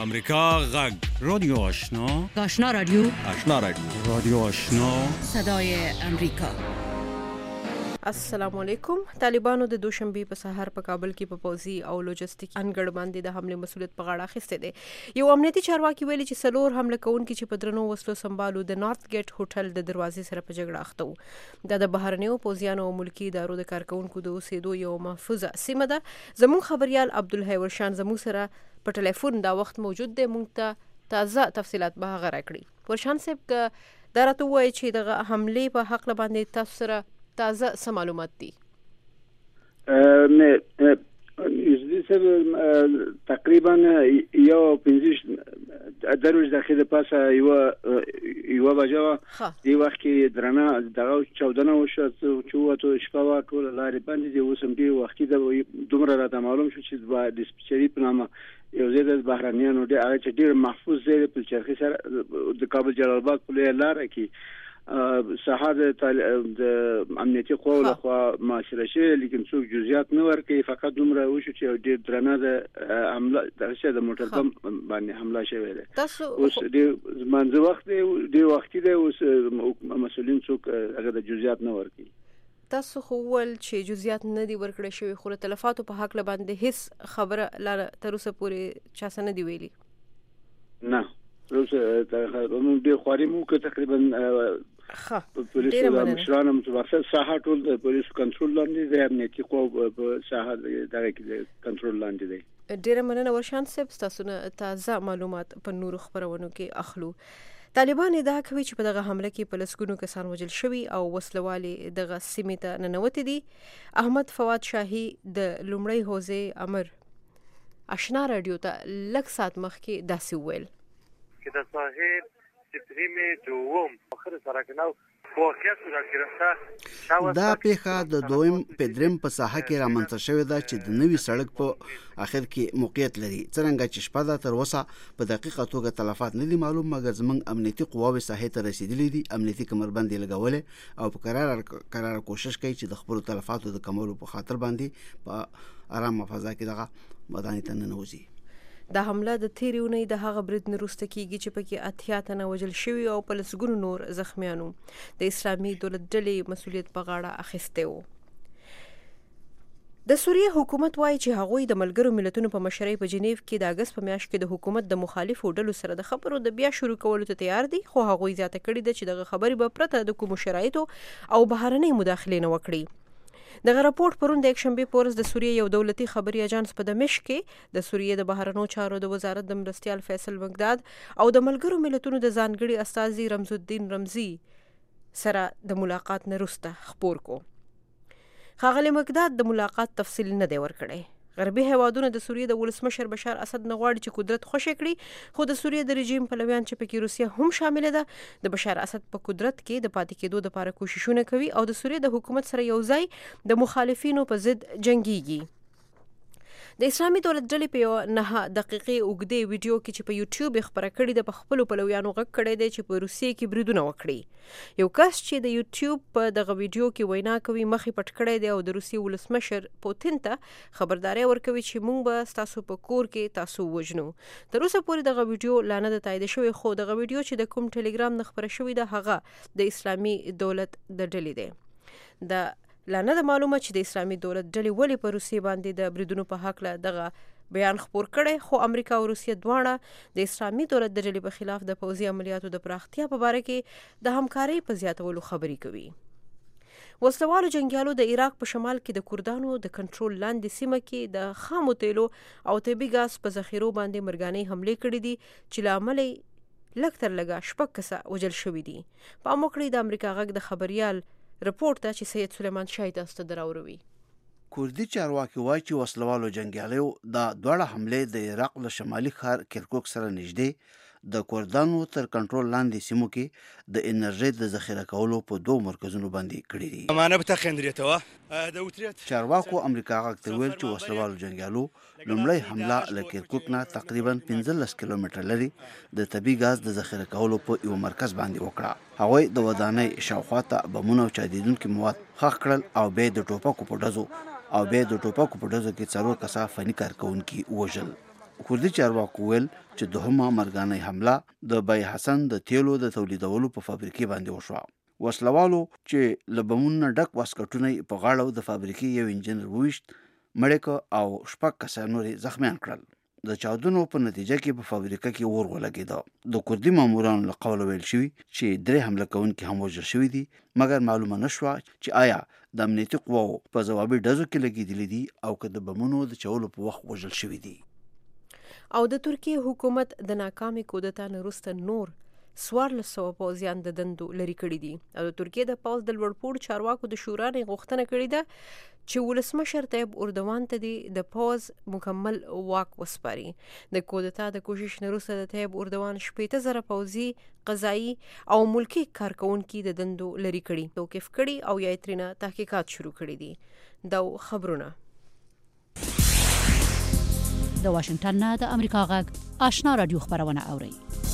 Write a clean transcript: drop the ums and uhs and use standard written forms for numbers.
امریکا غږ رادیو آشنا آشنا رادیو رادیو آشنا صدای امریکا. السلام علیکم. طالبانو د دوشنبه په سحر په کابل کې په پوځي او لوجستیک انګړ باندې د حمله مسؤلیت په غاړه اخیسته دي. یو امنیتي چارواکي ویلي چې سلور حمله کوونکي چې په درنو وسلو سمبالو د نارث ګیټ هوټل د دروازې سره په جګړه اخته وو. د بهرنیو پوځیانو او ملکی ادارو د کارکونکو د اوسېدو یو محفوظه سیمه ده. زموږ خبريال عبدالحی ورشان زموږ سره په ټلیفون دا وخت موجود دی. موږ ته تازه تفصيلات به هغه راکړي. ورشان صاحب دا راته وایي چې د حمله په حق باندې تاسو سره تازه څه معلومات دي؟ تقریبا یو 15 درویش دقیقه پس یو بجه دی وخت کې درنه دغه 14 وشو چې تو شپه واټول لارې باندې دی اوسم دی وخت د دومره راته معلوم شو چې د سپیشلی په نامه یو زیاده بهرانيانو دی هغه چې ډیر محفوظ دی په چرخي سره د کابل جلال آباد په لار کې صحه د امنیتي قواو لخوا معاشره شي، لیکن څوک جزئیات نه ورکوي. فقط دومره وشو چې ډیر درنه د حمله د موټر بم باندې حمله شوې ده. اوس د منځ وخت دی وخت دی اوس مسؤلین څوک هغه د جزئیات نه ورکوي. تاسو خو ول چې جزئیات نه دی ورکړی شوی، خو تلفاتو په حق باندې هیڅ خبره لا تر اوسه پورې چا څه نه دی ویلي؟ نه موږ ډېر خواري مو که تقریبا پولیسو د مشرانو متوسط ساحه ټول د پولیسو کنټرول لاندې دی، امنیتي قواو په ساحه دغه کې کنټرول لاندې دی. ډېره مننه ورشان صاحب، تاسو نه تازه معلومات په نورو خبرونو کې اخلو. طالبان ادعا کوي چې په دغه حمله کې په لسګونو کسان وژل شوي او وسلوالې دغه سیمې ته ننوتې دي. احمد فواد شاهي د لومړی حوزې امر آشنا رادیو ته لږ ساعت مخکې داسې وویل که در صاحب سپریم دوم آخر سرکناو واقعیت را گرفته دا پیښه د دویم پدریم په ساحه کې رامنځته شوې ده چې د نوي سړک په اخر کې موقعیت لري. څرنګه چې شپه ده تر اوسه په دقیقه توګه تلفات نه دي معلوم، مګر زموږ امنیتي قواوې ساحې ته رسیدلي دي، امنیتي کمربند یې لګولې او په قرار کوشش کوي چې د خپلو تلفاتو د کمولو په خاطر باندې په آرامه فضا کې دغه ودانۍ ته ننوځي. دا حمله د تیرې اونۍ د هغه برید نه وروسته کیږي چې پکې 80 تنه وژل شوي او په لسګونو نور زخمیانو د اسلامي دولت ډلې مسؤلیت په غاړه اخیستی و. د سوریه حکومت وایي چې هغوی د ملګرو ملتونو په مشرۍ په جنیف کې د اګست په میاشت کې د حکومت د مخالفو ډلو سره د خبرو د بیا شروع کولو ته تیار دي، خو هغوی زیاته کړې ده چې دغه خبرې به پرته د کومو شرایطو او بهرنۍ مداخلې نه وکړي. دغه راپورټ پرون د یکشنبه په ورځ د سوریه یو دولتي خبري اژانس په دمشق کې د سوریه د بهرنیو چارو د وزارت د مرستیال فیصل بغداد او د ملګرو ملتونو د ځانګړي استازي رمز الدین رمزي سره د ملاقات نه وروسته خبر کو. ښاغلي بغداد د ملاقات تفصیل نه دی ورکړی. غربي هیوادونه د سوریه د ولسمشر بشار اسد نه غواړي چې قدرت خوشی کړي، خو د سوریه د رژیم پلویان چې پکې روسیه هم شامل ده د بشار اسد په قدرت کې د پاتې کېدو لپاره کوششونه کوي او د سوریه د حکومت سره یو ځای د مخالفینو په ضد جنگيږي. د اسلامي دولت ډلې په یو 9 دقیقې اوږدې ویډیو کې چې په یوټیوب خبره کړې ده په خپل پلویانو غږ کړی دی چې په روسیې کې بریدونه وکړي. یو کس چې د یوټیوب په دغه ویډیو کې وینا کوي مخې پټ کړی دی او د روسیې ولسمشر پوتین ته خبرداري ورکوي چې موږ به تاسو په کور کې تاسو وژنو. تر اوسه پورې دغه ویډیو لا نه ده تایید شوی، خو دغه ویډیو چې د کوم ټلګرام نه خبره شوې ده هغه د اسلامي دولت د ډلې دی. د لانه د معلومه چې د اسلامي دولت ډلې ولې په روسیې باندې د بریدونو په حق له دغه بیان خبر کړي، خو امریکا او روسیه دواړه د اسلامي دولت د ډلې په خلاف د پوځي عملیاتو د پراختیا په باره کې د همکارۍ په زیاتولو خبرې کوي. وسلوالو جنگیالو د عراق په شمال کې د کردانو د کنټرول لاندې سیمه کې د خامو تیلو او طبي ګاز په ذخیرو باندې مرګانې حملې کړې دي چې له امله لږ تر لږه 6 کسه وژل شوي دي. پام وکړئ د امریکا غږ د خبريال رپورټ ته چې سید سلیمان شاه تاسو ته دراوروي. کوردي چارواکي وایي چې وسلوالو جنگیالیو دا دوړه حمله د عراق له شمالي ښار کرکوک سره نږدې د کردانو تر کنټرول لاندې سیمو کې د انرژي د ذخیره کولو په 2 مرکزونو باندې کړی دي. معنا به تخندریته د وتریت چارواکو امریکا غږ ته ویل چې وسلوالو جنگیالو لومړی حمله له کرکوک نه تقریبا 15 کیلومتره لري د طبي ګاز د ذخیره کولو په یو مرکز باندې وکړه. هغوی د ودانۍ شاوخوا ته بمونه او چاودیدونکي مواد ښخ کړل او بیا د ټوپکو په ډزو کې 4 کسه فني کارکونکي وژل. کوردي چارواکو ویل چې دوهمه مرګانه حمله د بای حسن د تیلو د تولیدولو په فابریکې باندې وشوه. وسلوالو چې لبمون ډک واسکټونه په غاړه د فابریکې یو انجنیر وویشت، مړک او شپږ کسان نور زخمیان کړل. د چاودنو په نتیجه کې په فابریکه کې اور ولګېده. د کوردي مامورانو له قوله ویل شوي چې 3 حمله کوونکي هم وژل شوي دي، مګر معلومه نشوه چې آیا د امنیتي قواو په ځوابي ډزو کې لګېدلي دي او که د بمونو د چولو په وخت وژل شوي دي. او د ترکیه حکومت د ناکامې کودتا نه وروسته نور 1400 پوځیان د دندو لري کړي دي او د ترکیه د پوځ د لوړپوړو چارواکو د شورا نه غوښتنه کړې ده چې ولسمشر طیب اردوان ته د پوځ مکمل واک وسپاري. د کودتا د کوشش نه وروسته د طیب اردوان 18,000 پوځي، قضایي او ملکی کارکونکي د دندو لري کړي، توقیف کړي او یا ترنه تحقیقات شروع کړي دي. دا خبرونه د واشنگټن نه د امریکا غږ آشنا رادیو خبرونه اوري.